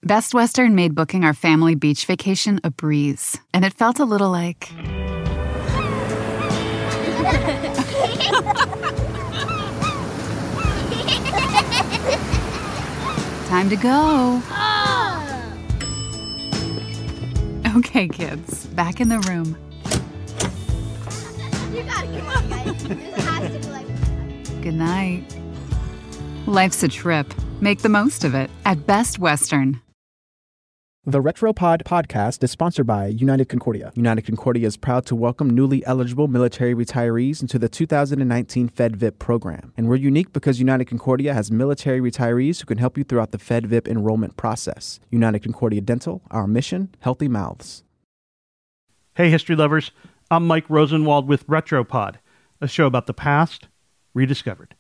Best Western made booking our family beach vacation a breeze, and it felt a little like... Time to go. Okay, kids, back in the room. You gotta come on, guys. This has to be like... Good night. Life's a trip. Make the most of it at Best Western. The Retropod podcast is sponsored by United Concordia. United Concordia is proud to welcome newly eligible military retirees into the 2019 FedVip program. And we're unique because United Concordia has military retirees who can help you throughout the FedVip enrollment process. United Concordia Dental, our mission, healthy mouths. Hey, history lovers. I'm Mike Rosenwald with Retropod, a show about the past rediscovered.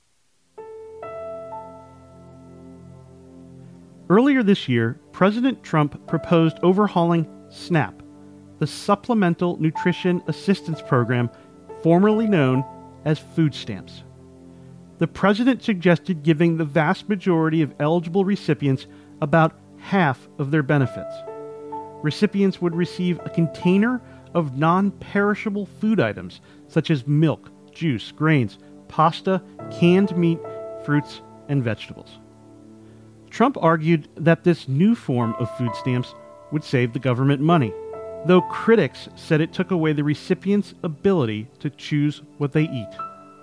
Earlier this year, President Trump proposed overhauling SNAP, the Supplemental Nutrition Assistance Program, formerly known as food stamps. The president suggested giving the vast majority of eligible recipients about half of their benefits. Recipients would receive a container of non-perishable food items such as milk, juice, grains, pasta, canned meat, fruits, and vegetables. Trump argued that this new form of food stamps would save the government money, though critics said it took away the recipient's ability to choose what they eat.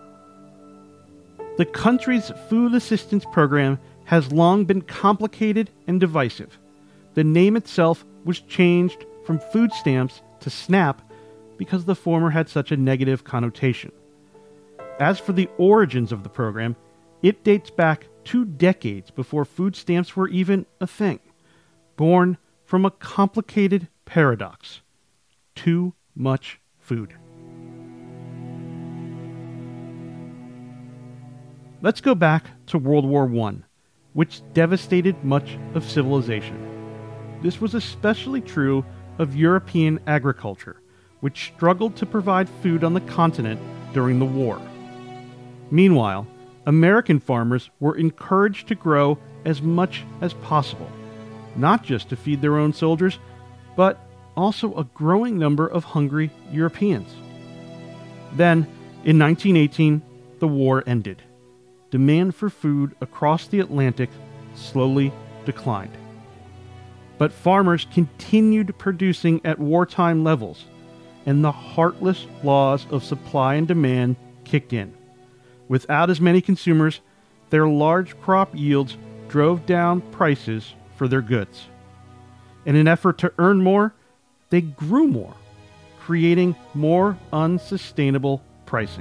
The country's food assistance program has long been complicated and divisive. The name itself was changed from food stamps to SNAP because the former had such a negative connotation. As for the origins of the program, it dates back 2 decades before food stamps were even a thing, born from a complicated paradox: too much food. Let's go back to World War I, which devastated much of civilization. This was especially true of European agriculture, which struggled to provide food on the continent during the war. Meanwhile, American farmers were encouraged to grow as much as possible, not just to feed their own soldiers, but also a growing number of hungry Europeans. Then, in 1918, the war ended. Demand for food across the Atlantic slowly declined. But farmers continued producing at wartime levels, and the heartless laws of supply and demand kicked in. Without as many consumers, their large crop yields drove down prices for their goods. In an effort to earn more, they grew more, creating more unsustainable pricing.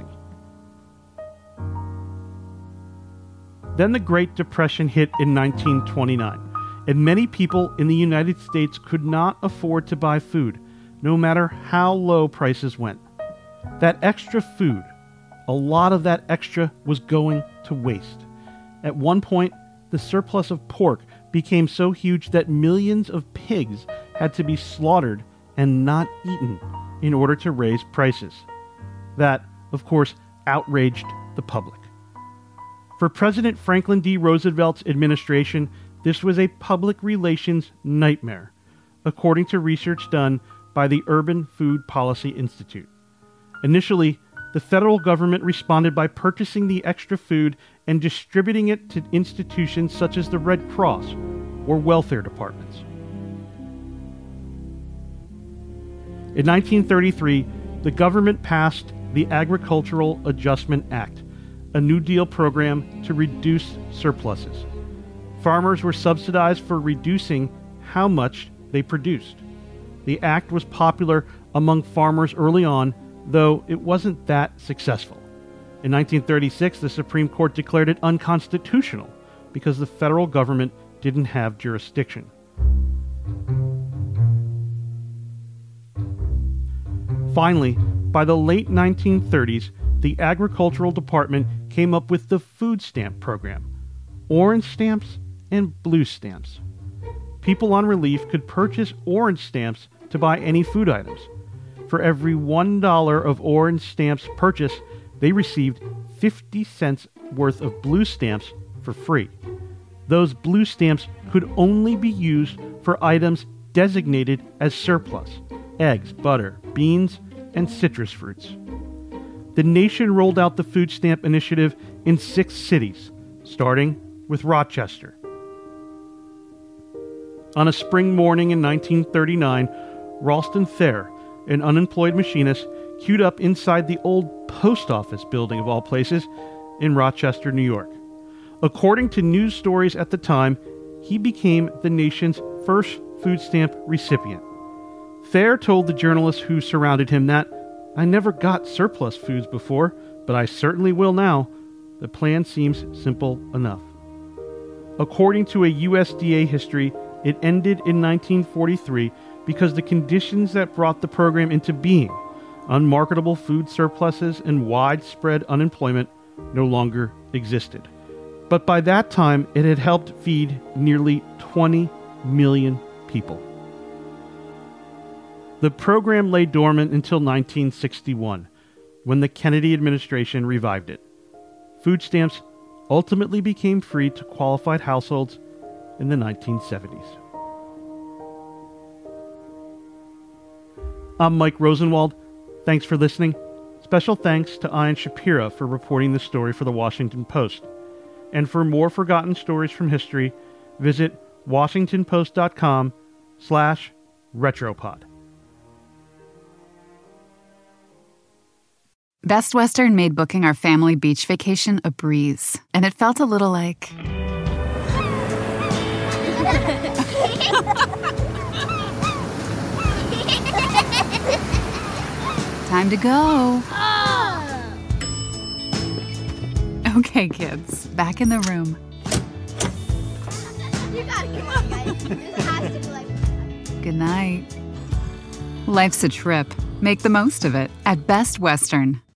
Then the Great Depression hit in 1929, and many people in the United States could not afford to buy food, no matter how low prices went. That extra food, a lot of that extra was going to waste. At one point, the surplus of pork became so huge that millions of pigs had to be slaughtered and not eaten in order to raise prices. That, of course, outraged the public. For President Franklin D. Roosevelt's administration, this was a public relations nightmare, according to research done by the Urban Food Policy Institute. Initially, the federal government responded by purchasing the extra food and distributing it to institutions such as the Red Cross or welfare departments. In 1933, the government passed the Agricultural Adjustment Act, a New Deal program to reduce surpluses. Farmers were subsidized for reducing how much they produced. The act was popular among farmers early on, though it wasn't that successful. In 1936, the Supreme Court declared it unconstitutional because the federal government didn't have jurisdiction. Finally, by the late 1930s, the Agricultural Department came up with the food stamp program, orange stamps and blue stamps. People on relief could purchase orange stamps to buy any food items. For every $1 of orange stamps purchased, they received 50 cents worth of blue stamps for free. those blue stamps could only be used for items designated as surplus: eggs, butter, beans, and citrus fruits. The nation rolled out the food stamp initiative in 6 cities, starting with Rochester. On a spring morning in 1939, Ralston Thayer, an unemployed machinist, queued up inside the old post office building of all places in Rochester, New York. According to news stories at the time, he became the nation's first food stamp recipient. Thayer told the journalists who surrounded him that, "I never got surplus foods before, but I certainly will now. The plan seems simple enough." According to a USDA history, it ended in 1943 because the conditions that brought the program into being, unmarketable food surpluses and widespread unemployment, no longer existed. But by that time, it had helped feed nearly 20 million people. The program lay dormant until 1961, when the Kennedy administration revived it. Food stamps ultimately became free to qualified households in the 1970s. I'm Mike Rosenwald. Thanks for listening. Special thanks to Ian Shapira for reporting this story for the Washington Post. And for more forgotten stories from history, visit washingtonpost.com/retropod. Best Western made booking our family beach vacation a breeze, and it felt a little like... Time to go. Okay, kids, back in the room. You gotta come on, guys. This has to be like... Good night. Life's a trip. Make the most of it at Best Western.